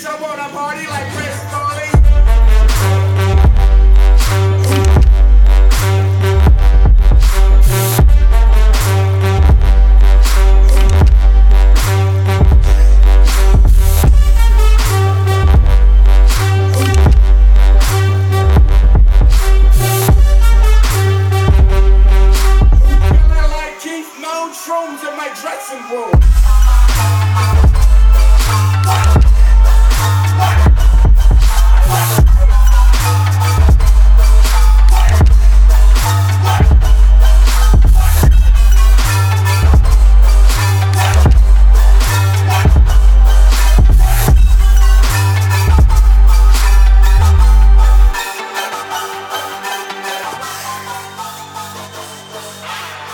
bitch, I wanna party like Chris Farley. Feeling like Keith, no shrooms in my dressing room.